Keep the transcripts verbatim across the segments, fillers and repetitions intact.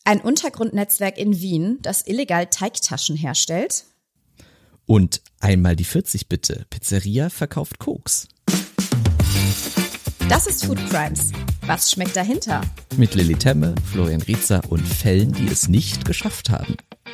Ein Untergrundnetzwerk in Wien, das illegal Teigtaschen herstellt. Und einmal die vierzig bitte, Pizzeria verkauft Koks. Das ist Food Crimes. Was schmeckt dahinter? Mit Lilly Temme, Florian Rietzer und Fällen, die es nicht geschafft haben.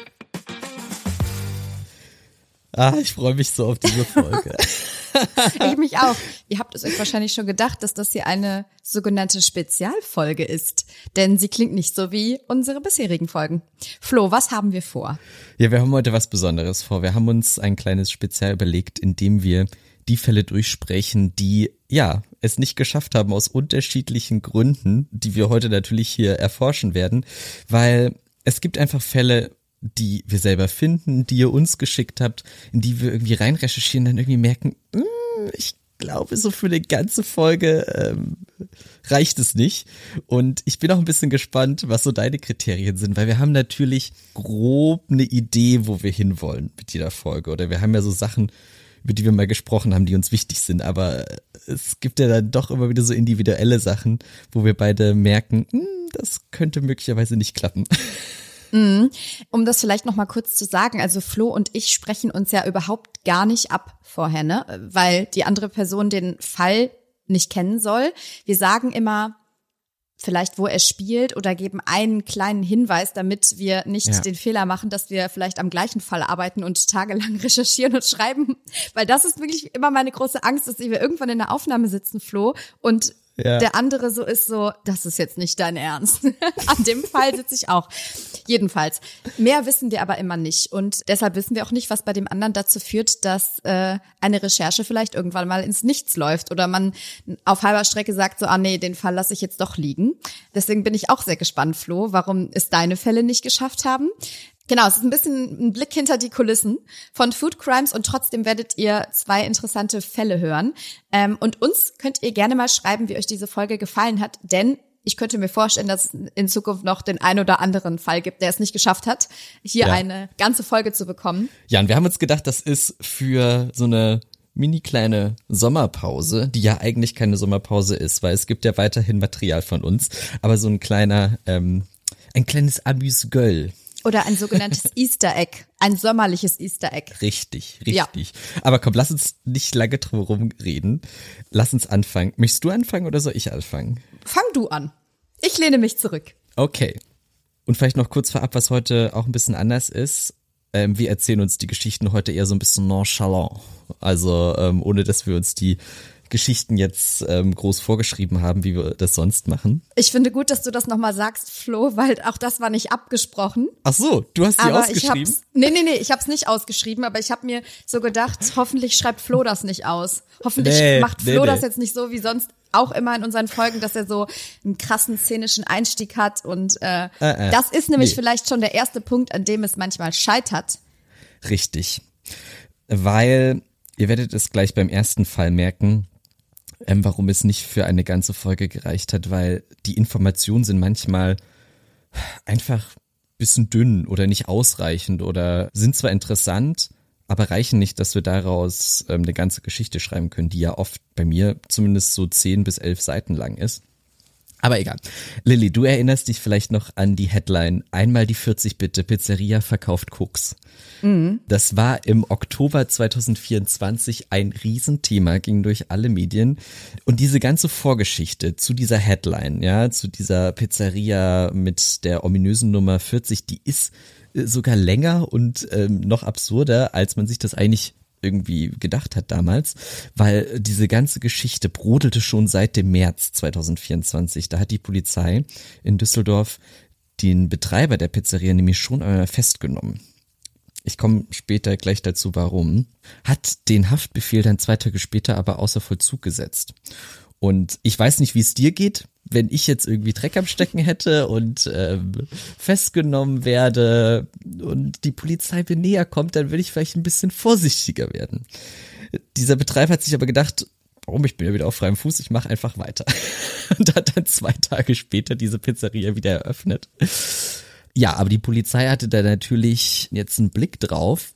Ah, ich freue mich so auf diese Folge. Ich mich auch. Ihr habt es euch wahrscheinlich schon gedacht, dass das hier eine sogenannte Spezialfolge ist. Denn sie klingt nicht so wie unsere bisherigen Folgen. Flo, was haben wir vor? Ja, wir haben heute was Besonderes vor. Wir haben uns ein kleines Spezial überlegt, in dem wir die Fälle durchsprechen, die, ja, es nicht geschafft haben aus unterschiedlichen Gründen, die wir heute natürlich hier erforschen werden. Weil es gibt einfach Fälle, die wir selber finden, die ihr uns geschickt habt, in die wir irgendwie rein recherchieren, dann irgendwie merken, mh, ich glaube, so für eine ganze Folge ähm, reicht es nicht. Und ich bin auch ein bisschen gespannt, was so deine Kriterien sind, weil wir haben natürlich grob eine Idee, wo wir hinwollen mit jeder Folge. Oder wir haben ja so Sachen, über die wir mal gesprochen haben, die uns wichtig sind. Aber es gibt ja dann doch immer wieder so individuelle Sachen, wo wir beide merken, mh, das könnte möglicherweise nicht klappen. Um das vielleicht noch mal kurz zu sagen, also Flo und ich sprechen uns ja überhaupt gar nicht ab vorher, ne? Weil die andere Person den Fall nicht kennen soll. Wir sagen immer vielleicht, wo er spielt oder geben einen kleinen Hinweis, damit wir nicht Ja. den Fehler machen, dass wir vielleicht am gleichen Fall arbeiten und tagelang recherchieren und schreiben. Weil das ist wirklich immer meine große Angst, dass wir irgendwann in der Aufnahme sitzen, Flo, und Ja. der andere so ist so, das ist jetzt nicht dein Ernst. An dem Fall sitze ich auch. Jedenfalls. Mehr wissen wir aber immer nicht. Und deshalb wissen wir auch nicht, was bei dem anderen dazu führt, dass äh, eine Recherche vielleicht irgendwann mal ins Nichts läuft oder man auf halber Strecke sagt so, ah nee, den Fall lasse ich jetzt doch liegen. Deswegen bin ich auch sehr gespannt, Flo, warum es deine Fälle nicht geschafft haben. Genau, es ist ein bisschen ein Blick hinter die Kulissen von Food Crimes und trotzdem werdet ihr zwei interessante Fälle hören. Ähm, und uns könnt ihr gerne mal schreiben, wie euch diese Folge gefallen hat, denn ich könnte mir vorstellen, dass es in Zukunft noch den ein oder anderen Fall gibt, der es nicht geschafft hat, hier Ja. eine ganze Folge zu bekommen. Ja, und wir haben uns gedacht, das ist für so eine mini kleine Sommerpause, die ja eigentlich keine Sommerpause ist, weil es gibt ja weiterhin Material von uns, aber so ein kleiner, ähm, ein kleines Amüs-Göll. Oder ein sogenanntes Easter Egg, ein sommerliches Easter Egg. Richtig, Ja. richtig. Aber komm, lass uns nicht lange drum herum reden. Lass uns anfangen. Möchtest du anfangen oder soll ich anfangen? Fang du an. Ich lehne mich zurück. Okay. Und vielleicht noch kurz vorab, was heute auch ein bisschen anders ist. Ähm, wir erzählen uns die Geschichten heute eher so ein bisschen nonchalant. Also ähm, ohne, dass wir uns die Geschichten jetzt ähm, groß vorgeschrieben haben, wie wir das sonst machen. Ich finde gut, dass du das nochmal sagst, Flo, weil auch das war nicht abgesprochen. Ach so, du hast die Aber ausgeschrieben? ich hab's, nee, nee, nee, ich hab's nicht ausgeschrieben, aber ich habe mir so gedacht, hoffentlich schreibt Flo das nicht aus. Hoffentlich Nee, macht nee, Flo nee. das jetzt nicht so wie sonst auch immer in unseren Folgen, dass er so einen krassen szenischen Einstieg hat. Und äh, Äh, äh, das ist nämlich nee. vielleicht schon der erste Punkt, an dem es manchmal scheitert. Richtig. Weil, ihr werdet es gleich beim ersten Fall merken, ähm, warum es nicht für eine ganze Folge gereicht hat, weil die Informationen sind manchmal einfach ein bisschen dünn oder nicht ausreichend oder sind zwar interessant, aber reichen nicht, dass wir daraus ähm, eine ganze Geschichte schreiben können, die ja oft bei mir zumindest so zehn bis elf Seiten lang ist. Aber egal. Lilly, du erinnerst dich vielleicht noch an die Headline, einmal die vierzig bitte, Pizzeria verkauft Koks. Mhm. Das war im Oktober zweitausendvierundzwanzig ein Riesenthema, ging durch alle Medien. Und diese ganze Vorgeschichte zu dieser Headline, ja, zu dieser Pizzeria mit der ominösen Nummer vierzig, die ist äh, sogar länger und ähm, noch absurder, als man sich das eigentlich irgendwie gedacht hat damals, weil diese ganze Geschichte brodelte schon seit dem März zweitausendvierundzwanzig. Da hat die Polizei in Düsseldorf den Betreiber der Pizzeria nämlich schon einmal festgenommen. Ich komme später gleich dazu, warum. Hat den Haftbefehl dann zwei Tage später aber außer Vollzug gesetzt. Und ich weiß nicht, wie es dir geht, wenn ich jetzt irgendwie Dreck am Stecken hätte und ähm, festgenommen werde und die Polizei mir näher kommt, dann würde ich vielleicht ein bisschen vorsichtiger werden. Dieser Betreiber hat sich aber gedacht, warum, ich bin ja wieder auf freiem Fuß, ich mache einfach weiter. Und hat dann zwei Tage später diese Pizzeria wieder eröffnet. Ja, aber die Polizei hatte da natürlich jetzt einen Blick drauf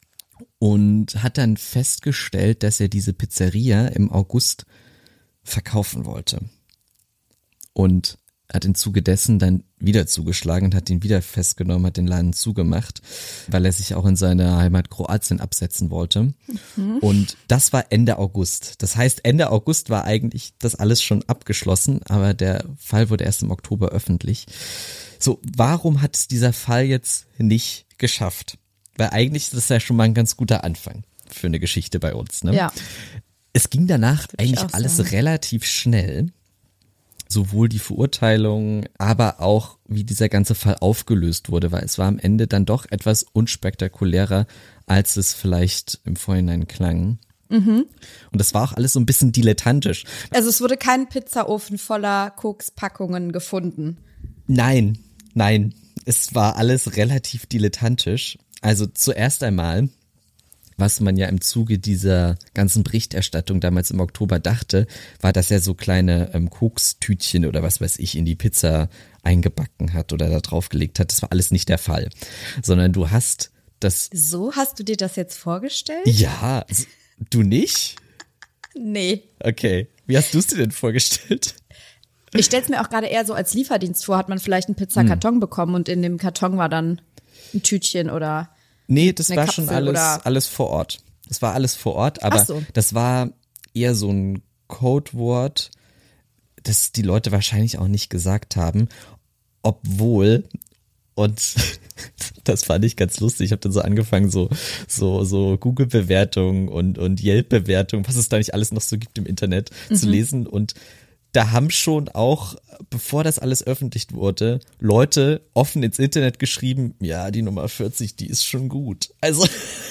und hat dann festgestellt, dass er diese Pizzeria im August verkaufen wollte. Und hat im Zuge dessen dann wieder zugeschlagen und hat ihn wieder festgenommen, hat den Laden zugemacht, weil er sich auch in seine Heimat Kroatien absetzen wollte. Mhm. Und das war Ende August. Das heißt, Ende August war eigentlich das alles schon abgeschlossen, aber der Fall wurde erst im Oktober öffentlich. So, warum hat es dieser Fall jetzt nicht geschafft? Weil eigentlich ist das ja schon mal ein ganz guter Anfang für eine Geschichte bei uns, ne? Ja. Es ging danach eigentlich alles sagen. relativ schnell. Sowohl die Verurteilung, aber auch wie dieser ganze Fall aufgelöst wurde, weil es war am Ende dann doch etwas unspektakulärer, als es vielleicht im Vorhinein klang. Mhm. Und das war auch alles so ein bisschen dilettantisch. Also es wurde kein Pizzaofen voller Kokspackungen gefunden. Nein, nein, es war alles relativ dilettantisch. Also zuerst einmal, was man ja im Zuge dieser ganzen Berichterstattung damals im Oktober dachte, war, dass er so kleine ähm, Kokstütchen oder was weiß ich in die Pizza eingebacken hat oder da draufgelegt hat. Das war alles nicht der Fall, sondern du hast das... So hast du dir das jetzt vorgestellt? Ja, du nicht? Nee. Okay, wie hast du es dir denn vorgestellt? Ich stell's mir auch gerade eher so als Lieferdienst vor, hat man vielleicht einen Pizzakarton hm. bekommen und in dem Karton war dann ein Tütchen oder... Nee, das war Kapsel schon alles, oder? alles vor Ort. Das war alles vor Ort, aber Ach so. Das war eher so ein Codewort, das die Leute wahrscheinlich auch nicht gesagt haben, obwohl, und das fand ich ganz lustig, ich habe dann so angefangen, so so so Google-Bewertungen und, und Yelp-Bewertungen, was es da nicht alles noch so gibt im Internet, mhm. zu lesen, und da haben schon auch, bevor das alles öffentlich wurde, Leute offen ins Internet geschrieben, ja, die Nummer vierzig, die ist schon gut. Also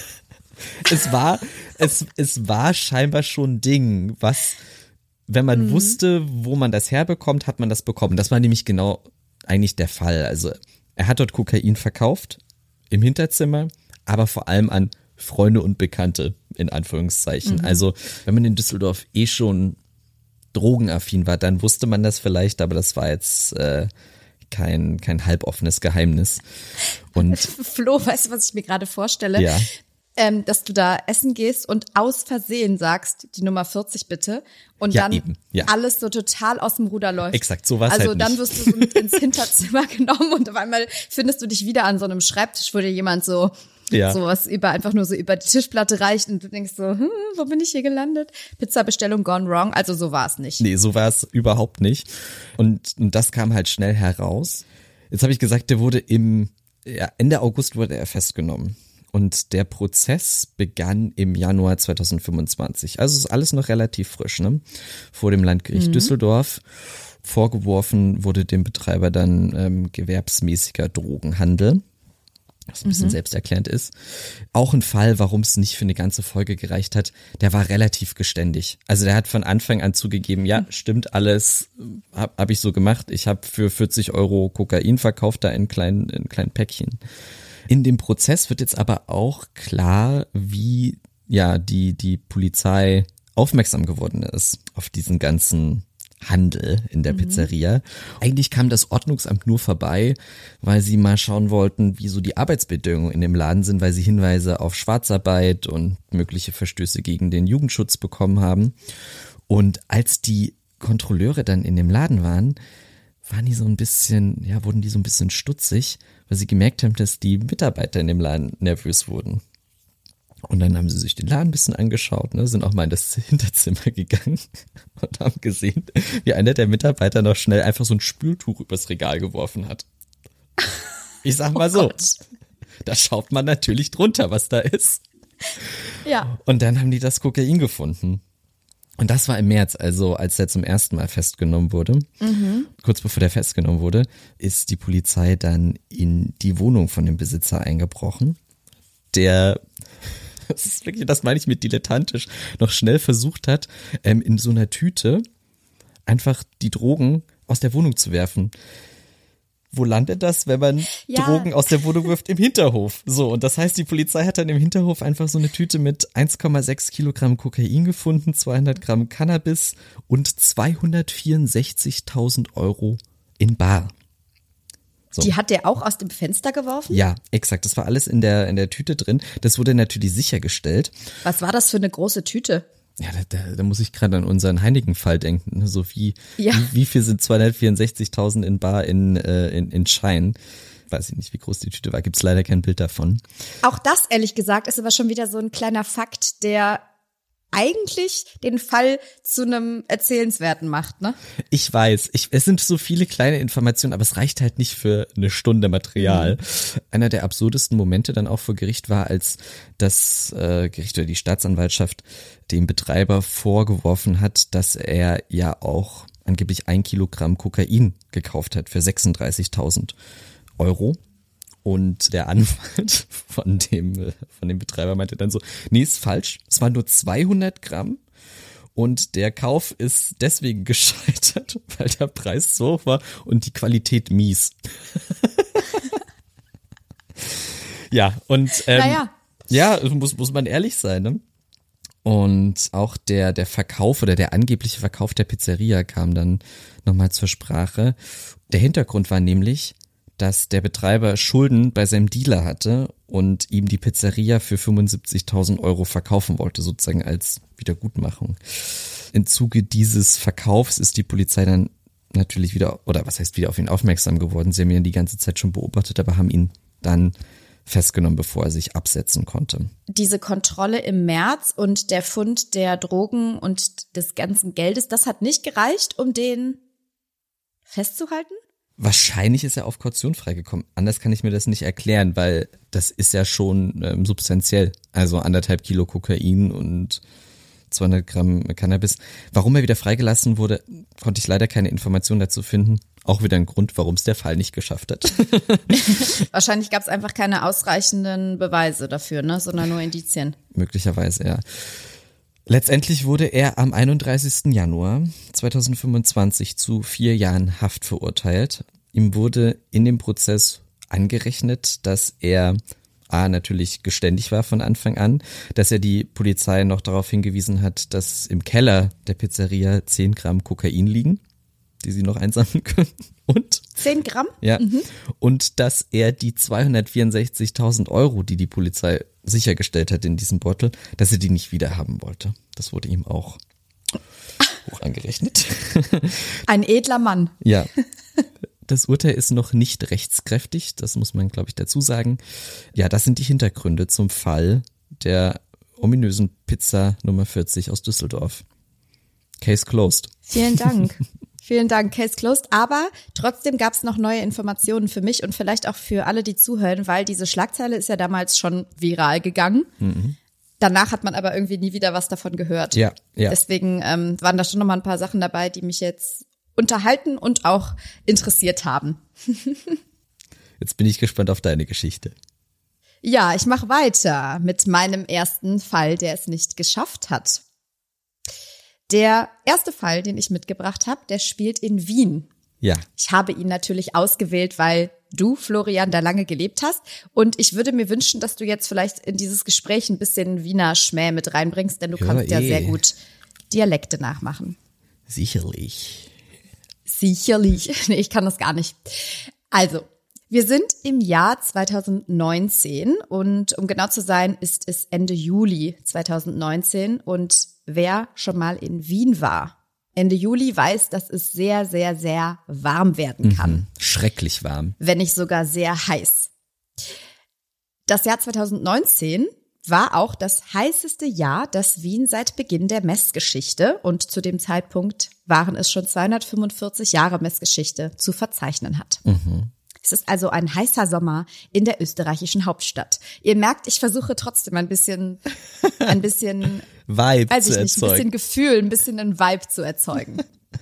es war, es, es war scheinbar schon ein Ding, was, wenn man mhm. wusste, wo man das herbekommt, hat man das bekommen. Das war nämlich genau eigentlich der Fall. Also er hat dort Kokain verkauft, im Hinterzimmer, aber vor allem an Freunde und Bekannte, in Anführungszeichen. Mhm. Also wenn man in Düsseldorf eh schon drogenaffin war, dann wusste man das vielleicht, aber das war jetzt äh, kein kein halboffenes Geheimnis. Und Flo, weißt du, was ich mir gerade vorstelle? Ja. Ähm, dass du da essen gehst und aus Versehen sagst, die Nummer vierzig bitte, und ja, dann eben, ja. alles so total aus dem Ruder läuft. Exakt, so war es Also halt dann nicht. wirst du so mit ins Hinterzimmer genommen und auf einmal findest du dich wieder an so einem Schreibtisch, wo dir jemand so Ja. so was über einfach nur so über die Tischplatte reicht und du denkst so, hm, wo bin ich hier gelandet? Pizzabestellung gone wrong. Also so war es nicht. Nee, so war es überhaupt nicht. Und, und das kam halt schnell heraus. Jetzt habe ich gesagt, der wurde im ja, Ende August wurde er festgenommen. Und der Prozess begann im Januar zweitausendfünfundzwanzig. Also ist alles noch relativ frisch, ne? Vor dem Landgericht mhm. Düsseldorf. Vorgeworfen wurde dem Betreiber dann ähm, gewerbsmäßiger Drogenhandel, was ein bisschen mhm. selbsterklärend ist. Auch ein Fall, warum es nicht für eine ganze Folge gereicht hat, der war relativ geständig. Also der hat von Anfang an zugegeben, ja, stimmt alles, habe hab ich so gemacht. Ich habe für vierzig Euro Kokain verkauft, da in kleinen, in kleinen Päckchen. In dem Prozess wird jetzt aber auch klar, wie ja die die Polizei aufmerksam geworden ist auf diesen ganzen Handel in der mhm. Pizzeria. Eigentlich kam das Ordnungsamt nur vorbei, weil sie mal schauen wollten, wie so die Arbeitsbedingungen in dem Laden sind, weil sie Hinweise auf Schwarzarbeit und mögliche Verstöße gegen den Jugendschutz bekommen haben. Und als die Kontrolleure dann in dem Laden waren, waren die so ein bisschen, ja, wurden die so ein bisschen stutzig, weil sie gemerkt haben, dass die Mitarbeiter in dem Laden nervös wurden. Und dann haben sie sich den Laden ein bisschen angeschaut, ne, sind auch mal in das Hinterzimmer gegangen und haben gesehen, wie einer der Mitarbeiter noch schnell einfach so ein Spültuch übers Regal geworfen hat. Ich sag mal so, oh, da schaut man natürlich drunter, was da ist. Ja. Und dann haben die das Kokain gefunden. Und das war im März, also als er zum ersten Mal festgenommen wurde. Mhm. Kurz bevor der festgenommen wurde, ist die Polizei dann in die Wohnung von dem Besitzer eingebrochen, der, das ist wirklich, das meine ich mit dilettantisch, noch schnell versucht hat, ähm, in so einer Tüte einfach die Drogen aus der Wohnung zu werfen. Wo landet das, wenn man ja. Drogen aus der Wohnung wirft? Im Hinterhof. So, und das heißt, die Polizei hat dann im Hinterhof einfach so eine Tüte mit eins Komma sechs Kilogramm Kokain gefunden, zweihundert Gramm Cannabis und zweihundertvierundsechzigtausend Euro in bar. So. Die hat der auch aus dem Fenster geworfen? Ja, exakt. Das war alles in der, in der Tüte drin. Das wurde natürlich sichergestellt. Was war das für eine große Tüte? Ja, da, da, da muss ich gerade an unseren Heineken-Fall denken. Ne? So wie, ja. wie, wie viel sind zweihundertvierundsechzigtausend in bar in, äh, in, in Schein? Weiß ich nicht, wie groß die Tüte war. Gibt's leider kein Bild davon. Auch das, ehrlich gesagt, ist aber schon wieder so ein kleiner Fakt, der eigentlich den Fall zu einem Erzählenswerten macht, ne? Ich weiß, ich, es sind so viele kleine Informationen, aber es reicht halt nicht für eine Stunde Material. Mhm. Einer der absurdesten Momente dann auch vor Gericht war, als das äh, Gericht oder die Staatsanwaltschaft dem Betreiber vorgeworfen hat, dass er ja auch angeblich ein Kilogramm Kokain gekauft hat für sechsunddreißigtausend Euro. Und der Anwalt von dem, von dem Betreiber meinte dann so, nee, ist falsch, es waren nur zweihundert Gramm und der Kauf ist deswegen gescheitert, weil der Preis so hoch war und die Qualität mies. Ja, und ähm, naja. ja, muss, muss man ehrlich sein, ne? Und auch der, der Verkauf oder der angebliche Verkauf der Pizzeria kam dann nochmal zur Sprache. Der Hintergrund war nämlich, dass der Betreiber Schulden bei seinem Dealer hatte und ihm die Pizzeria für fünfundsiebzigtausend Euro verkaufen wollte, sozusagen als Wiedergutmachung. Im Zuge dieses Verkaufs ist die Polizei dann natürlich wieder, oder was heißt wieder auf ihn aufmerksam geworden. Sie haben ihn die ganze Zeit schon beobachtet, aber haben ihn dann festgenommen, bevor er sich absetzen konnte. Diese Kontrolle im März und der Fund der Drogen und des ganzen Geldes, das hat nicht gereicht, um den festzuhalten? Wahrscheinlich ist er auf Kaution freigekommen. Anders kann ich mir das nicht erklären, weil das ist ja schon ähm, substanziell. Also anderthalb Kilo Kokain und zweihundert Gramm Cannabis. Warum er wieder freigelassen wurde, konnte ich leider keine Informationen dazu finden. Auch wieder ein Grund, warum es der Fall nicht geschafft hat. Wahrscheinlich gab es einfach keine ausreichenden Beweise dafür, ne, sondern nur Indizien. Möglicherweise, ja. Letztendlich wurde er am einunddreißigsten Januar zweitausendfünfundzwanzig zu vier Jahren Haft verurteilt. Ihm wurde in dem Prozess angerechnet, dass er A, natürlich geständig war von Anfang an, dass er die Polizei noch darauf hingewiesen hat, dass im Keller der Pizzeria zehn Gramm Kokain liegen, die sie noch einsammeln können. Und zehn Gramm? Ja. Mhm. Und dass er die zweihundertvierundsechzigtausend Euro, die die Polizei sichergestellt hat in diesem Beutel, dass er die nicht wieder haben wollte. Das wurde ihm auch hoch angerechnet. Ein edler Mann. Ja. Das Urteil ist noch nicht rechtskräftig, das muss man, glaube ich, dazu sagen. Ja, das sind die Hintergründe zum Fall der ominösen Pizza Nummer vierzig aus Düsseldorf. Case closed. Vielen Dank. Vielen Dank, Case closed. Aber trotzdem gab es noch neue Informationen für mich und vielleicht auch für alle, die zuhören, weil diese Schlagzeile ist ja damals schon viral gegangen. Mhm. Danach hat man aber irgendwie nie wieder was davon gehört. Ja, ja. Deswegen ähm, waren da schon noch mal ein paar Sachen dabei, die mich jetzt unterhalten und auch interessiert haben. Jetzt bin ich gespannt auf deine Geschichte. Ja, ich mache weiter mit meinem ersten Fall, der es nicht geschafft hat. Der erste Fall, den ich mitgebracht habe, der spielt in Wien. Ja. Ich habe ihn natürlich ausgewählt, weil du, Florian, da lange gelebt hast. Und ich würde mir wünschen, dass du jetzt vielleicht in dieses Gespräch ein bisschen Wiener Schmäh mit reinbringst, denn du ja, kannst eh. ja sehr gut Dialekte nachmachen. Sicherlich. Sicherlich. Nee, ich kann das gar nicht. Also, wir sind im Jahr zweitausendneunzehn und um genau zu sein, ist es Ende Juli zweitausendneunzehn und wer schon mal in Wien war, Ende Juli weiß, dass es sehr, sehr, sehr warm werden kann. Mhm. Schrecklich warm. Wenn nicht sogar sehr heiß. Das Jahr zweitausendneunzehn war auch das heißeste Jahr, das Wien seit Beginn der Messgeschichte und zu dem Zeitpunkt waren es schon zweihundertfünfundvierzig Jahre Messgeschichte zu verzeichnen hat. Mhm. Es ist also ein heißer Sommer in der österreichischen Hauptstadt. Ihr merkt, ich versuche trotzdem ein bisschen, ein bisschen Vibe weiß ich zu nicht, erzeugen. ein bisschen Gefühl, ein bisschen einen Vibe zu erzeugen.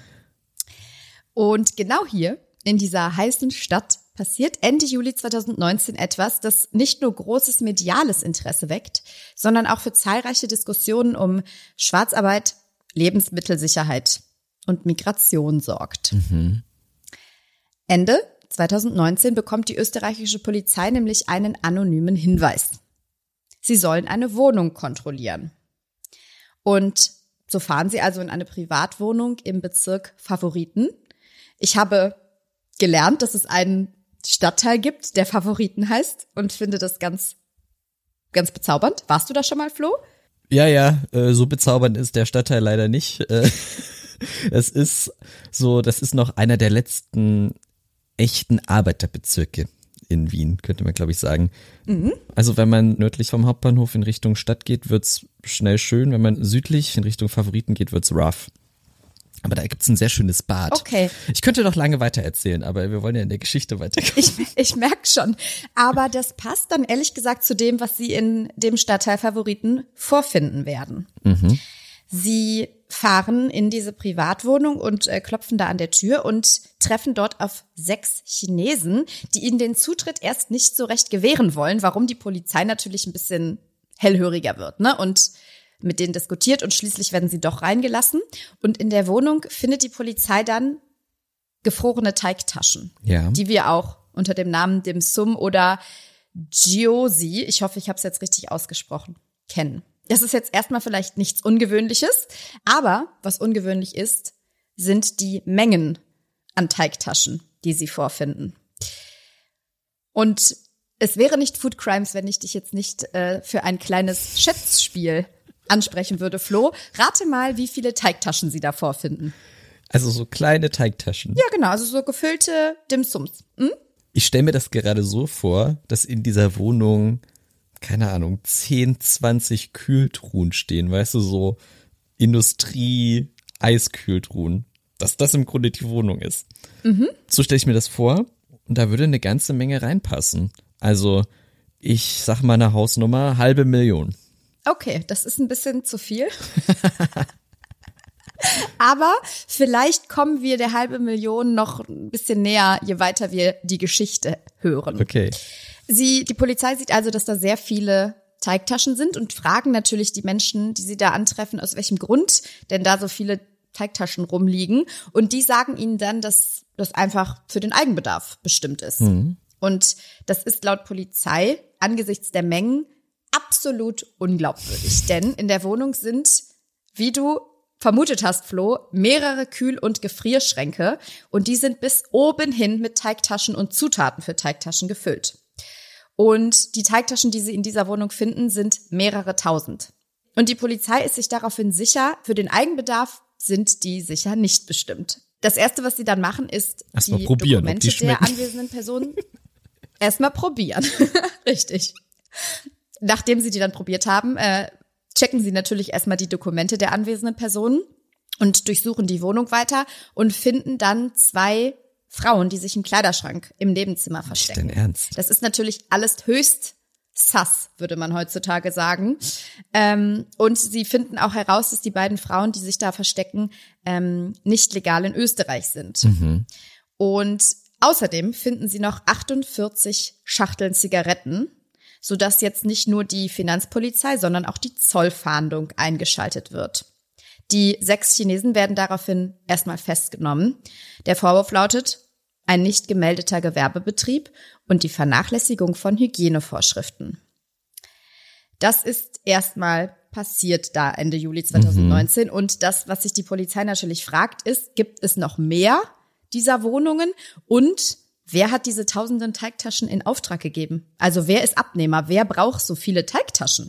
Und genau hier in dieser heißen Stadt passiert Ende Juli zweitausendneunzehn etwas, das nicht nur großes mediales Interesse weckt, sondern auch für zahlreiche Diskussionen um Schwarzarbeit, Lebensmittelsicherheit und Migration sorgt. Mhm. Ende zweitausendneunzehn bekommt die österreichische Polizei nämlich einen anonymen Hinweis. Sie sollen eine Wohnung kontrollieren. Und so fahren sie also in eine Privatwohnung im Bezirk Favoriten. Ich habe gelernt, dass es einen Stadtteil gibt, der Favoriten heißt und finde das ganz, ganz bezaubernd. Warst du da schon mal, Flo? Ja, ja, äh, so bezaubernd ist der Stadtteil leider nicht. Äh, es ist so, das ist noch einer der letzten echten Arbeiterbezirke in Wien, könnte man, glaube ich, sagen. Mhm. Also wenn man nördlich vom Hauptbahnhof in Richtung Stadt geht, wird's schnell schön. Wenn man südlich in Richtung Favoriten geht, wird's rough. Aber da gibt's ein sehr schönes Bad. Okay. Ich könnte noch lange weiter erzählen, aber wir wollen ja in der Geschichte weitergehen. Ich, ich merke schon. Aber das passt dann ehrlich gesagt zu dem, was Sie in dem Stadtteil Favoriten vorfinden werden. Mhm. Sie fahren in diese Privatwohnung und äh, klopfen da an der Tür und treffen dort auf sechs Chinesen, die ihnen den Zutritt erst nicht so recht gewähren wollen, warum die Polizei natürlich ein bisschen hellhöriger wird, ne? Und mit denen diskutiert und schließlich werden sie doch reingelassen. Und in der Wohnung findet die Polizei dann gefrorene Teigtaschen, ja, die wir auch unter dem Namen Dim Sum oder Gyozi, ich hoffe, ich habe es jetzt richtig ausgesprochen, kennen. Das ist jetzt erstmal vielleicht nichts Ungewöhnliches, aber was ungewöhnlich ist, sind die Mengen an Teigtaschen, die sie vorfinden. Und es wäre nicht Food Crimes, wenn ich dich jetzt nicht äh, für ein kleines Schätzspiel ansprechen würde, Flo. Rate mal, wie viele Teigtaschen sie da vorfinden. Also so kleine Teigtaschen. Ja, genau, also so gefüllte Dim Sums. Hm? Ich stelle mir das gerade so vor, dass in dieser Wohnung, keine Ahnung, zehn, zwanzig Kühltruhen stehen, weißt du, so Industrie-Eiskühltruhen. Dass das im Grunde die Wohnung ist. Mhm. So stelle ich mir das vor und da würde eine ganze Menge reinpassen. Also ich sag mal eine Hausnummer, halbe Million. Okay, das ist ein bisschen zu viel. Aber vielleicht kommen wir der halbe Million noch ein bisschen näher, je weiter wir die Geschichte hören. Okay. Sie, die Polizei sieht also, dass da sehr viele Teigtaschen sind und fragen natürlich die Menschen, die sie da antreffen, aus welchem Grund denn da so viele Teigtaschen rumliegen. Und die sagen ihnen dann, dass das einfach für den Eigenbedarf bestimmt ist. Mhm. Und das ist laut Polizei angesichts der Mengen absolut unglaubwürdig. Denn in der Wohnung sind, wie du vermutet hast, Flo, mehrere Kühl- und Gefrierschränke. Und die sind bis oben hin mit Teigtaschen und Zutaten für Teigtaschen gefüllt. Und die Teigtaschen, die sie in dieser Wohnung finden, sind mehrere tausend. Und die Polizei ist sich daraufhin sicher, für den Eigenbedarf sind die sicher nicht bestimmt. Das Erste, was sie dann machen, ist Erst die mal probieren, Dokumente ob die der schmecken. anwesenden Personen erstmal probieren. Richtig. Nachdem sie die dann probiert haben, äh, checken sie natürlich erstmal die Dokumente der anwesenden Personen und durchsuchen die Wohnung weiter und finden dann zwei Frauen, die sich im Kleiderschrank im Nebenzimmer verstecken. Nicht dein Ernst? Das ist natürlich alles höchst sus, würde man heutzutage sagen. Ähm, und sie finden auch heraus, dass die beiden Frauen, die sich da verstecken, ähm, nicht legal in Österreich sind. Mhm. Und außerdem finden sie noch achtundvierzig Schachteln Zigaretten, sodass jetzt nicht nur die Finanzpolizei, sondern auch die Zollfahndung eingeschaltet wird. Die sechs Chinesen werden daraufhin erstmal festgenommen. Der Vorwurf lautet, ein nicht gemeldeter Gewerbebetrieb und die Vernachlässigung von Hygienevorschriften. Das ist erstmal passiert da Ende Juli zweitausendneunzehn. Mhm. Und das, was sich die Polizei natürlich fragt, ist, gibt es noch mehr dieser Wohnungen und wer hat diese tausenden Teigtaschen in Auftrag gegeben? Also wer ist Abnehmer? Wer braucht so viele Teigtaschen?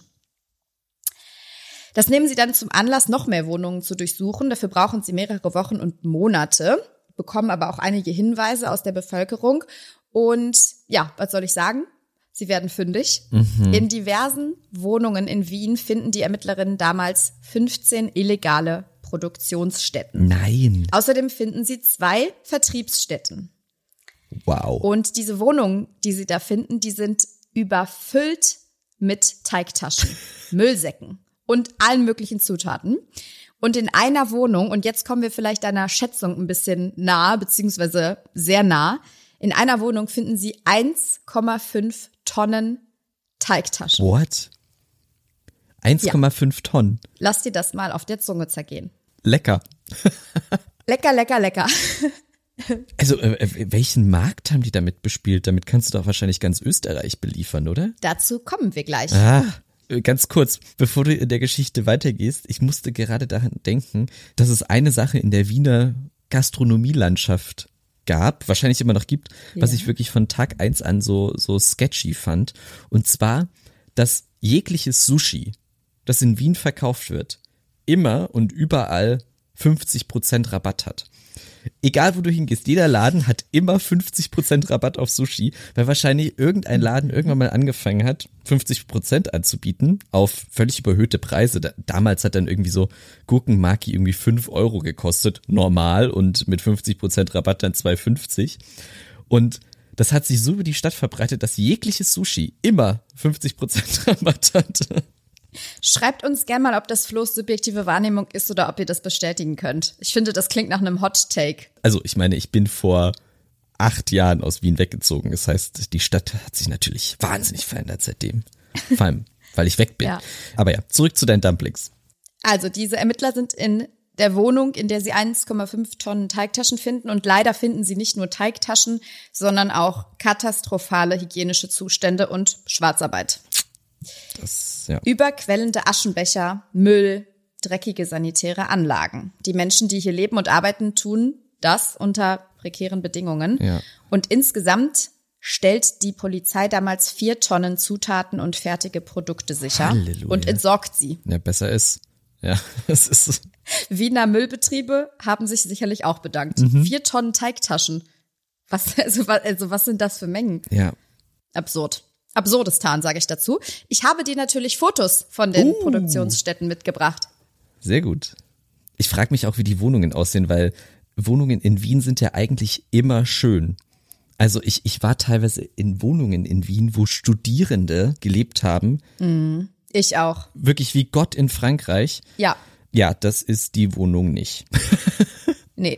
Das nehmen sie dann zum Anlass, noch mehr Wohnungen zu durchsuchen. Dafür brauchen sie mehrere Wochen und Monate, bekommen aber auch einige Hinweise aus der Bevölkerung. Und ja, was soll ich sagen? Sie werden fündig. Mhm. In diversen Wohnungen in Wien finden die Ermittlerinnen damals fünfzehn illegale Produktionsstätten. Nein. Außerdem finden sie zwei Vertriebsstätten. Wow. Und diese Wohnungen, die sie da finden, die sind überfüllt mit Teigtaschen, Müllsäcken und allen möglichen Zutaten. Und in einer Wohnung, und jetzt kommen wir vielleicht deiner Schätzung ein bisschen nah, beziehungsweise sehr nah, in einer Wohnung finden sie eins Komma fünf Tonnen Teigtaschen. What? eins Komma fünf ja. Tonnen? Lass dir das mal auf der Zunge zergehen. Lecker. Lecker, lecker, lecker. Also, äh, welchen Markt haben die damit bespielt? Damit kannst du doch wahrscheinlich ganz Österreich beliefern, oder? Dazu kommen wir gleich. Ah, ganz kurz, bevor du in der Geschichte weitergehst, ich musste gerade daran denken, dass es eine Sache in der Wiener Gastronomielandschaft gab, wahrscheinlich immer noch gibt, was ja. ich wirklich von Tag eins an so, so sketchy fand. Und zwar, dass jegliches Sushi das in Wien verkauft wird, immer und überall fünfzig Prozent Rabatt hat. Egal, wo du hingehst, jeder Laden hat immer fünfzig Prozent Rabatt auf Sushi, weil wahrscheinlich irgendein Laden irgendwann mal angefangen hat, fünfzig Prozent anzubieten auf völlig überhöhte Preise. Da, damals hat dann irgendwie so Gurkenmaki irgendwie fünf Euro gekostet, normal, und mit fünfzig Prozent Rabatt dann zwei fünfzig. Und das hat sich so über die Stadt verbreitet, dass jegliches Sushi immer fünfzig Prozent Rabatt hat. Schreibt uns gerne mal, ob das Flo's subjektive Wahrnehmung ist oder ob ihr das bestätigen könnt. Ich finde, das klingt nach einem Hot Take. Also ich meine, ich bin vor acht Jahren aus Wien weggezogen. Das heißt, die Stadt hat sich natürlich wahnsinnig verändert seitdem. Vor allem, weil ich weg bin. Ja. Aber ja, zurück zu deinen Dumplings. Also diese Ermittler sind in der Wohnung, in der sie eins Komma fünf Tonnen Teigtaschen finden. Und leider finden sie nicht nur Teigtaschen, sondern auch katastrophale hygienische Zustände und Schwarzarbeit. Das, ja. Überquellende Aschenbecher, Müll, dreckige sanitäre Anlagen. Die Menschen, die hier leben und arbeiten, tun das unter prekären Bedingungen. Ja. Und insgesamt stellt die Polizei damals vier Tonnen Zutaten und fertige Produkte sicher. Halleluja. Und entsorgt sie. Ja, besser ist. Ja, es ist. Wiener Müllbetriebe haben sich sicherlich auch bedankt. Mhm. Vier Tonnen Teigtaschen. Was, also, also was sind das für Mengen? Ja. Absurd. Absurdistan, sage ich dazu. Ich habe dir natürlich Fotos von den Uh. Produktionsstätten mitgebracht. Sehr gut. Ich frage mich auch, wie die Wohnungen aussehen, weil Wohnungen in Wien sind ja eigentlich immer schön. Also ich, ich war teilweise in Wohnungen in Wien, wo Studierende gelebt haben. Mm, ich auch. Wirklich wie Gott in Frankreich. Ja. Ja, das ist die Wohnung nicht. Nee.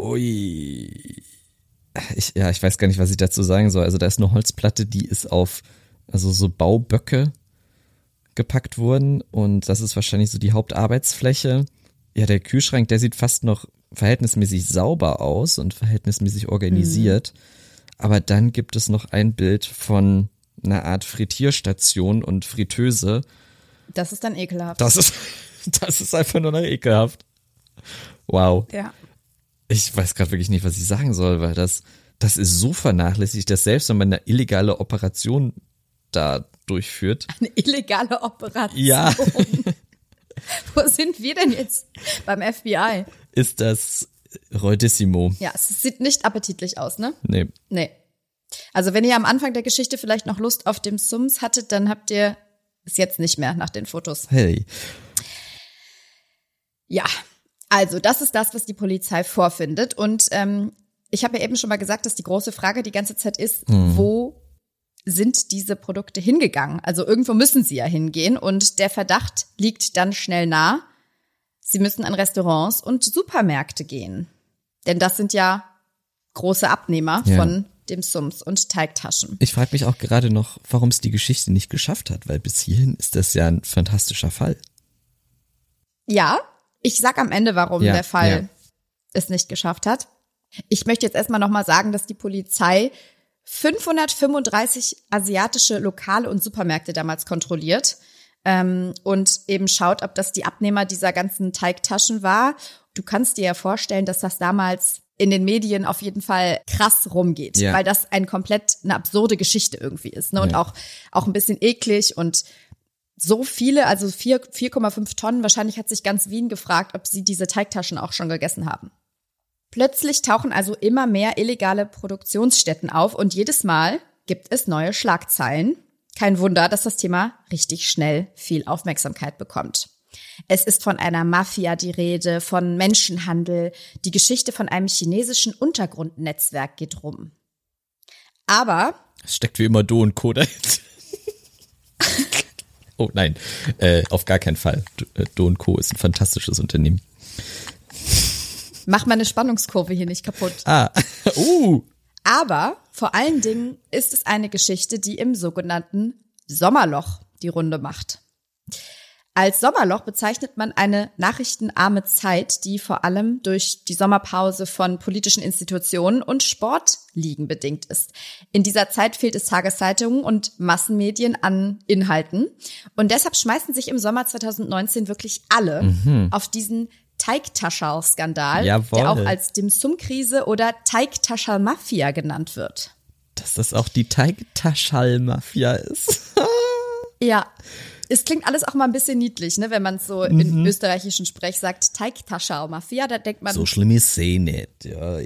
Ui. Ich, ja, ich weiß gar nicht, was ich dazu sagen soll. Also da ist eine Holzplatte, die ist auf, also so Bauböcke gepackt worden und das ist wahrscheinlich so die Hauptarbeitsfläche. Ja, der Kühlschrank, der sieht fast noch verhältnismäßig sauber aus und verhältnismäßig organisiert. Mhm. Aber dann gibt es noch ein Bild von einer Art Frittierstation und Fritteuse. Das ist dann ekelhaft. Das ist, das ist einfach nur noch ekelhaft. Wow. Ja. Ich weiß gerade wirklich nicht, was ich sagen soll, weil das, das ist so vernachlässigt, dass selbst wenn man eine illegale Operation da durchführt. Eine illegale Operation? Ja. Wo sind wir denn jetzt? Beim F B I? Ist das Reutissimo. Ja, es sieht nicht appetitlich aus, ne? Nee. Nee. Also wenn ihr am Anfang der Geschichte vielleicht noch Lust auf Dim Sums hattet, dann habt ihr es jetzt nicht mehr nach den Fotos. Hey. Ja. Also, das ist das, was die Polizei vorfindet. Und ähm, ich habe ja eben schon mal gesagt, dass die große Frage die ganze Zeit ist, mhm. wo sind diese Produkte hingegangen? Also irgendwo müssen sie ja hingehen. Und der Verdacht liegt dann schnell nah. Sie müssen an Restaurants und Supermärkte gehen. Denn das sind ja große Abnehmer ja. von Dim Sums und Teigtaschen. Ich frage mich auch gerade noch, warum es die Geschichte nicht geschafft hat. Weil bis hierhin ist das ja ein fantastischer Fall. Ja. Ich sag am Ende, warum ja, der Fall ja. es nicht geschafft hat. Ich möchte jetzt erstmal nochmal sagen, dass die Polizei fünfhundertfünfunddreißig asiatische Lokale und Supermärkte damals kontrolliert ähm, und eben schaut, ob das die Abnehmer dieser ganzen Teigtaschen war. Du kannst dir ja vorstellen, dass das damals in den Medien auf jeden Fall krass rumgeht, ja. weil das ein komplett eine absurde Geschichte irgendwie ist, ne? Und ja. auch auch ein bisschen eklig und so viele, also vier Komma fünf Tonnen, wahrscheinlich hat sich ganz Wien gefragt, ob sie diese Teigtaschen auch schon gegessen haben. Plötzlich tauchen also immer mehr illegale Produktionsstätten auf und jedes Mal gibt es neue Schlagzeilen. Kein Wunder, dass das Thema richtig schnell viel Aufmerksamkeit bekommt. Es ist von einer Mafia die Rede, von Menschenhandel. Die Geschichte von einem chinesischen Untergrundnetzwerk geht rum. Aber es steckt wie immer Do und Co. dahinter. Oh nein, äh, auf gar keinen Fall. Do und Co. ist ein fantastisches Unternehmen. Mach meine Spannungskurve hier nicht kaputt. Ah, uh. Aber vor allen Dingen ist es eine Geschichte, die im sogenannten Sommerloch die Runde macht. Als Sommerloch bezeichnet man eine nachrichtenarme Zeit, die vor allem durch die Sommerpause von politischen Institutionen und Sportligen bedingt ist. In dieser Zeit fehlt es Tageszeitungen und Massenmedien an Inhalten. Und deshalb schmeißen sich im Sommer zweitausendneunzehn wirklich alle mhm. auf diesen Teigtaschal-Skandal, Jawohl. der auch als Dim-Sum-Krise oder Teigtaschal-Mafia genannt wird. Dass das auch die Teigtaschal-Mafia ist. Ja. es klingt alles auch mal ein bisschen niedlich, ne, wenn man so mhm. in österreichischen Sprech sagt, Teigtaschel-Mafia, da denkt man. So schlimm ist sie nicht, ja.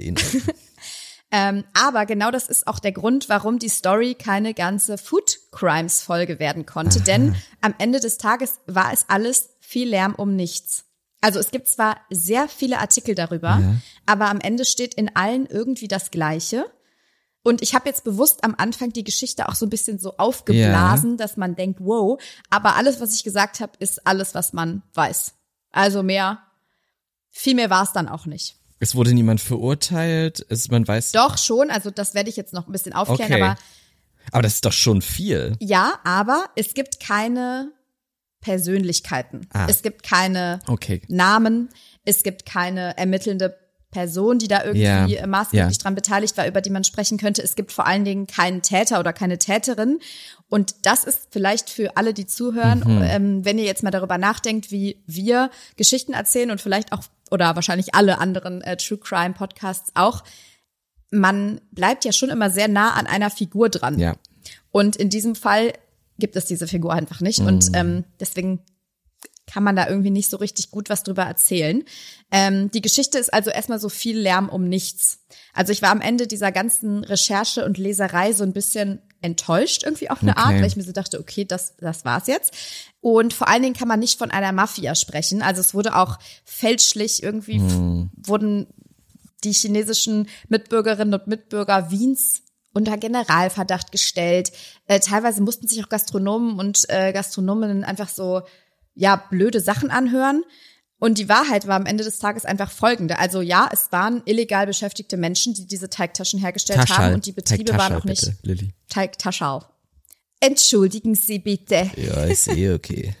ähm, aber genau das ist auch der Grund, warum die Story keine ganze Food-Crimes-Folge werden konnte, Aha. denn am Ende des Tages war es alles viel Lärm um nichts. Also es gibt zwar sehr viele Artikel darüber, ja. aber am Ende steht in allen irgendwie das Gleiche. Und ich habe jetzt bewusst am Anfang die Geschichte auch so ein bisschen so aufgeblasen, ja. dass man denkt, wow, aber alles, was ich gesagt habe, ist alles, was man weiß. Also mehr, viel mehr war es dann auch nicht. Es wurde niemand verurteilt, es, man weiß. Doch, schon, also das werde ich jetzt noch ein bisschen aufklären, okay. aber. Aber das ist doch schon viel. Ja, aber es gibt keine Persönlichkeiten. Ah. Es gibt keine okay. Namen, es gibt keine ermittelnde Person, die da irgendwie ja, maßgeblich ja. dran beteiligt war, über die man sprechen könnte. Es gibt vor allen Dingen keinen Täter oder keine Täterin. Und das ist vielleicht für alle, die zuhören, mhm. ähm, wenn ihr jetzt mal darüber nachdenkt, wie wir Geschichten erzählen und vielleicht auch, oder wahrscheinlich alle anderen äh, True Crime Podcasts auch, man bleibt ja schon immer sehr nah an einer Figur dran. Ja. Und in diesem Fall gibt es diese Figur einfach nicht. Mhm. Und ähm, deswegen kann man da irgendwie nicht so richtig gut was drüber erzählen. Ähm, die Geschichte ist also erstmal so viel Lärm um nichts. Also ich war am Ende dieser ganzen Recherche und Leserei so ein bisschen enttäuscht irgendwie auf eine okay. Art, weil ich mir so dachte, okay, das das war's jetzt. Und vor allen Dingen kann man nicht von einer Mafia sprechen. Also es wurde auch fälschlich irgendwie, hm. wurden die chinesischen Mitbürgerinnen und Mitbürger Wiens unter Generalverdacht gestellt. Äh, teilweise mussten sich auch Gastronomen und äh, Gastronominnen einfach so ja, blöde Sachen anhören. Und die Wahrheit war am Ende des Tages einfach folgende. Also ja, es waren illegal beschäftigte Menschen, die diese Teigtaschen hergestellt Taschal. haben und die Betriebe Teigtaschal, waren auch nicht bitte, Lilly. Teigtaschal. Entschuldigen Sie bitte. Ja, ist eh okay.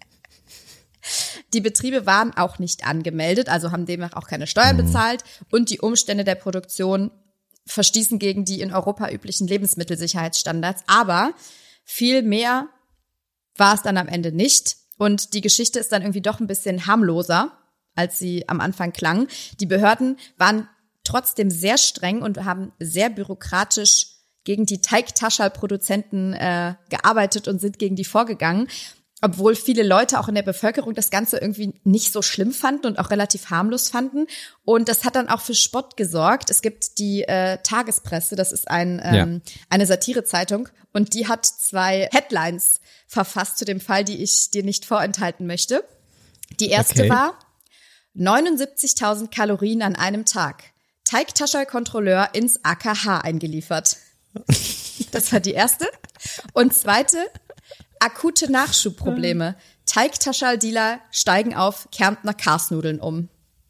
Die Betriebe waren auch nicht angemeldet, also haben demnach auch keine Steuern mhm. bezahlt und die Umstände der Produktion verstießen gegen die in Europa üblichen Lebensmittelsicherheitsstandards. Aber viel mehr war es dann am Ende nicht. Und die Geschichte ist dann irgendwie doch ein bisschen harmloser, als sie am Anfang klang. Die Behörden waren trotzdem sehr streng und haben sehr bürokratisch gegen die Teigtaschel-Produzenten äh, gearbeitet und sind gegen die vorgegangen. Obwohl viele Leute auch in der Bevölkerung das Ganze irgendwie nicht so schlimm fanden und auch relativ harmlos fanden. Und das hat dann auch für Spott gesorgt. Es gibt die äh, Tagespresse, das ist ein ähm, ja. eine Satirezeitung. Und die hat zwei Headlines verfasst zu dem Fall, die ich dir nicht vorenthalten möchte. Die erste okay. war neunundsiebzigtausend Kalorien an einem Tag. Teigtaschel-Kontrolleur ins A K H eingeliefert. Das war die erste. Und zweite, akute Nachschubprobleme. Teigtaschel-Dealer steigen auf Kärntner Karsnudeln um.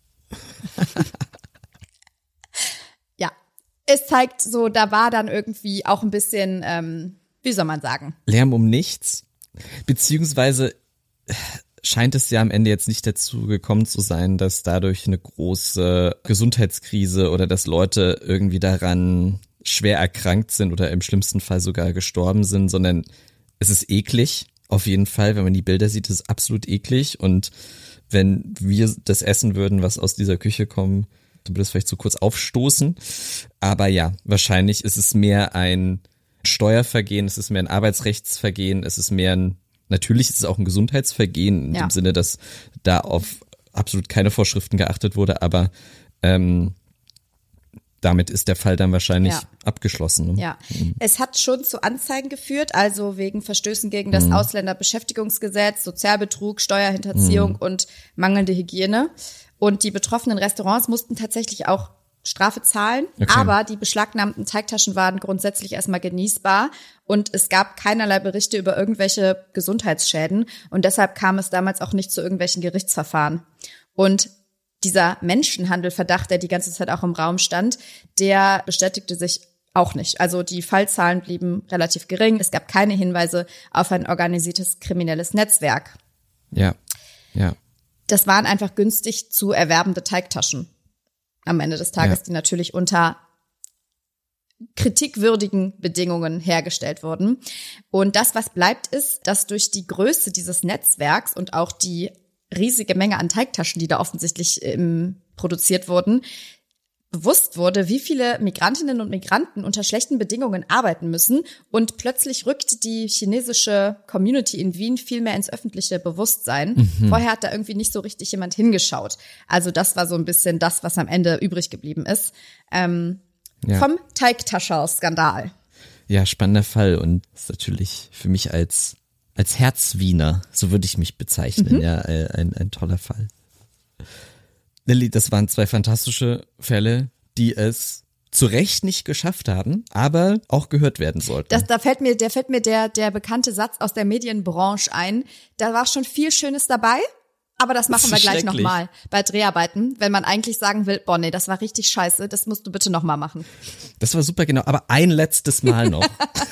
Ja, es zeigt so, da war dann irgendwie auch ein bisschen, ähm, wie soll man sagen? Lärm um nichts. Beziehungsweise scheint es ja am Ende jetzt nicht dazu gekommen zu sein, dass dadurch eine große Gesundheitskrise oder dass Leute irgendwie daran schwer erkrankt sind oder im schlimmsten Fall sogar gestorben sind, sondern es ist eklig, auf jeden Fall, wenn man die Bilder sieht, ist es absolut eklig und wenn wir das essen würden, was aus dieser Küche kommt, dann würde es vielleicht so kurz aufstoßen, aber ja, wahrscheinlich ist es mehr ein Steuervergehen, es ist mehr ein Arbeitsrechtsvergehen, es ist mehr ein, natürlich ist es auch ein Gesundheitsvergehen, in ja. dem Sinne, dass da auf absolut keine Vorschriften geachtet wurde, aber ähm, damit ist der Fall dann wahrscheinlich ja. abgeschlossen. Ne? Ja, mhm. Es hat schon zu Anzeigen geführt, also wegen Verstößen gegen das mhm. Ausländerbeschäftigungsgesetz, Sozialbetrug, Steuerhinterziehung mhm. und mangelnde Hygiene. Und die betroffenen Restaurants mussten tatsächlich auch Strafe zahlen, okay. aber die beschlagnahmten Teigtaschen waren grundsätzlich erstmal genießbar und es gab keinerlei Berichte über irgendwelche Gesundheitsschäden und deshalb kam es damals auch nicht zu irgendwelchen Gerichtsverfahren. Und dieser Menschenhandelverdacht, der die ganze Zeit auch im Raum stand, der bestätigte sich auch nicht. Also die Fallzahlen blieben relativ gering. Es gab keine Hinweise auf ein organisiertes kriminelles Netzwerk. Ja, ja. Das waren einfach günstig zu erwerbende Teigtaschen am Ende des Tages, ja. die natürlich unter kritikwürdigen Bedingungen hergestellt wurden. Und das, was bleibt, ist, dass durch die Größe dieses Netzwerks und auch die riesige Menge an Teigtaschen, die da offensichtlich ähm, produziert wurden, bewusst wurde, wie viele Migrantinnen und Migranten unter schlechten Bedingungen arbeiten müssen und plötzlich rückt die chinesische Community in Wien viel mehr ins öffentliche Bewusstsein. Mhm. Vorher hat da irgendwie nicht so richtig jemand hingeschaut. Also das war so ein bisschen das, was am Ende übrig geblieben ist. Ähm, ja. Vom Teigtaschel-Skandal. Ja, spannender Fall und ist natürlich für mich als als Herzwiener, so würde ich mich bezeichnen, mhm. ja, ein, ein toller Fall. Lilly, das waren zwei fantastische Fälle, die es zu Recht nicht geschafft haben, aber auch gehört werden sollten. Das, da fällt mir, der fällt mir der, der bekannte Satz aus der Medienbranche ein. Da war schon viel Schönes dabei, aber das machen das wir gleich nochmal bei Dreharbeiten, wenn man eigentlich sagen will, boah, nee, das war richtig scheiße, das musst du bitte nochmal machen. Das war super, genau, aber ein letztes Mal noch.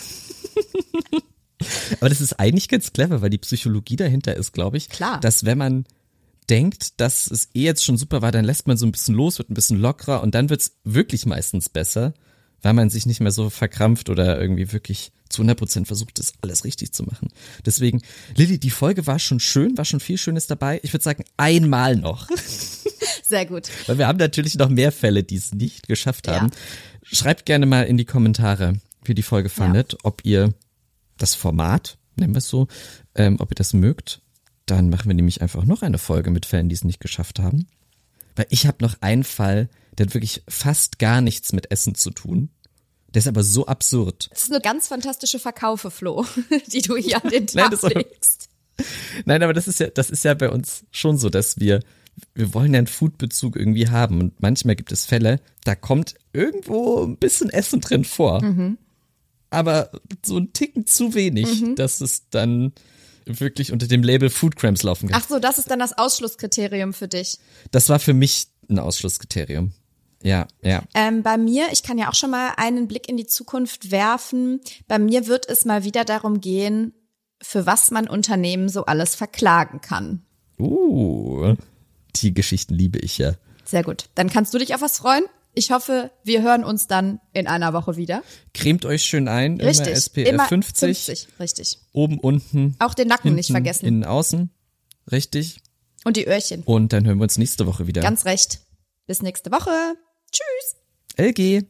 Aber das ist eigentlich ganz clever, weil die Psychologie dahinter ist, glaube ich, Klar. dass wenn man denkt, dass es eh jetzt schon super war, dann lässt man so ein bisschen los, wird ein bisschen lockerer und dann wird's wirklich meistens besser, weil man sich nicht mehr so verkrampft oder irgendwie wirklich zu hundert Prozent versucht, das alles richtig zu machen. Deswegen, Lilly, die Folge war schon schön, war schon viel Schönes dabei. Ich würde sagen, einmal noch. Sehr gut. Weil wir haben natürlich noch mehr Fälle, die es nicht geschafft haben. Ja. Schreibt gerne mal in die Kommentare, wie ihr die Folge fandet, ja. ob ihr das Format, nennen wir es so, ähm, ob ihr das mögt. Dann machen wir nämlich einfach noch eine Folge mit Fällen, die es nicht geschafft haben. Weil ich habe noch einen Fall, der hat wirklich fast gar nichts mit Essen zu tun. Der ist aber so absurd. Das ist eine ganz fantastische Verkaufe, Flo, die du hier an den Tag Nein, legst. Nein, aber das ist ja, das ist ja bei uns schon so, dass wir, wir wollen ja einen Foodbezug irgendwie haben. Und manchmal gibt es Fälle, da kommt irgendwo ein bisschen Essen drin vor. Mhm. Aber so ein Ticken zu wenig, mhm. dass es dann wirklich unter dem Label Food Crimes laufen kann. Ach so, das ist dann das Ausschlusskriterium für dich. Das war für mich ein Ausschlusskriterium. Ja, ja. Ähm, bei mir, ich kann ja auch schon mal einen Blick in die Zukunft werfen. Bei mir wird es mal wieder darum gehen, für was man Unternehmen so alles verklagen kann. Uh, die Geschichten liebe ich ja. Sehr gut. Dann kannst du dich auf was freuen. Ich hoffe, wir hören uns dann in einer Woche wieder. Cremt euch schön ein, richtig, immer S P F immer fünfzig. fünfzig, richtig. Oben, unten. Auch den Nacken hinten, nicht vergessen. Innen, außen, richtig. Und die Öhrchen. Und dann hören wir uns nächste Woche wieder. Ganz recht. Bis nächste Woche. Tschüss. L G.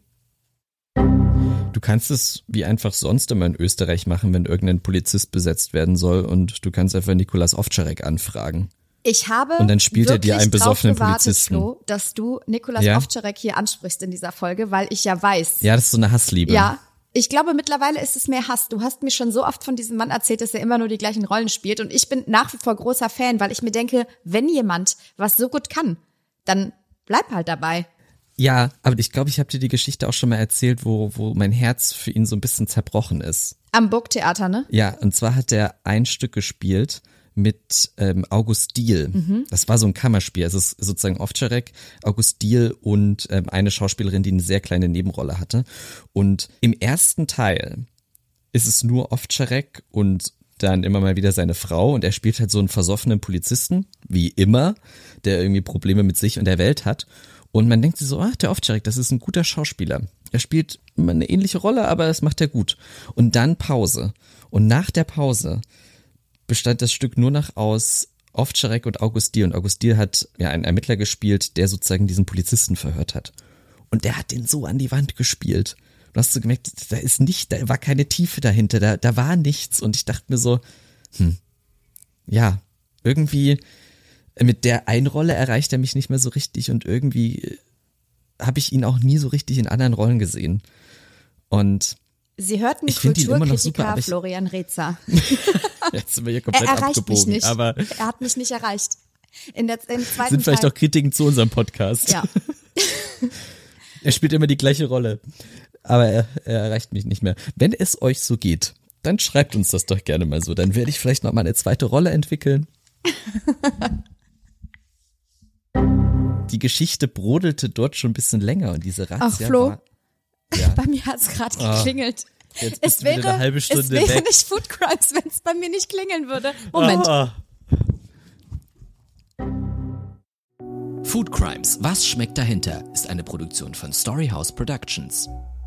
Du kannst es wie einfach sonst immer in Österreich machen, wenn irgendein Polizist besetzt werden soll und du kannst einfach Nikolas Ovtcharek anfragen. Ich habe und dann spielt er dir einen besoffenen gewartet, Polizisten. Flo, dass du Nikolas ja? Ovtcharek hier ansprichst in dieser Folge, weil ich ja weiß. Ja, das ist so eine Hassliebe. Ja, ich glaube mittlerweile ist es mehr Hass. Du hast mir schon so oft von diesem Mann erzählt, dass er immer nur die gleichen Rollen spielt und ich bin nach wie vor großer Fan, weil ich mir denke, wenn jemand was so gut kann, dann bleib halt dabei. Ja, aber ich glaube, ich habe dir die Geschichte auch schon mal erzählt, wo wo mein Herz für ihn so ein bisschen zerbrochen ist. Am Burgtheater, ne? Ja, und zwar hat er ein Stück gespielt mit ähm, August Diehl. Mhm. Das war so ein Kammerspiel. Es ist sozusagen Ovtcharek, August Diehl und ähm, eine Schauspielerin, die eine sehr kleine Nebenrolle hatte. Und im ersten Teil ist es nur Ovtcharek und dann immer mal wieder seine Frau und er spielt halt so einen versoffenen Polizisten, wie immer, der irgendwie Probleme mit sich und der Welt hat. Und man denkt sich so, ach, der Ovtcharek, das ist ein guter Schauspieler. Er spielt immer eine ähnliche Rolle, aber das macht er gut. Und dann Pause. Und nach der Pause bestand das Stück nur noch aus Ovtcharek und August Diehl. Und August Diehl hat ja einen Ermittler gespielt, der sozusagen diesen Polizisten verhört hat. Und der hat den so an die Wand gespielt. Du hast so gemerkt, da ist nicht, da war keine Tiefe dahinter, da, da war nichts. Und ich dachte mir so, hm, ja, irgendwie mit der Einrolle erreicht er mich nicht mehr so richtig und irgendwie habe ich ihn auch nie so richtig in anderen Rollen gesehen. Und Sie hörten ich Kulturkritiker super, ich, Florian Rezer. Jetzt sind wir hier komplett er erreicht abgebogen. Mich nicht. Aber er hat mich nicht erreicht. In der, im zweiten sind vielleicht Teil. auch Kritiken zu unserem Podcast. Ja. Er spielt immer die gleiche Rolle. Aber er, er erreicht mich nicht mehr. Wenn es euch so geht, dann schreibt uns das doch gerne mal so. Dann werde ich vielleicht noch mal eine zweite Rolle entwickeln. Die Geschichte brodelte dort schon ein bisschen länger und diese Razzia Ach, Flo, war, ja. Bei mir hat es gerade geklingelt. Oh, jetzt bist es du wäre, wieder eine halbe Stunde es wäre weg. nicht Food Crimes, wenn es bei mir nicht klingeln würde. Moment. Oh. Food Crimes, was schmeckt dahinter, ist eine Produktion von Storyhouse Productions.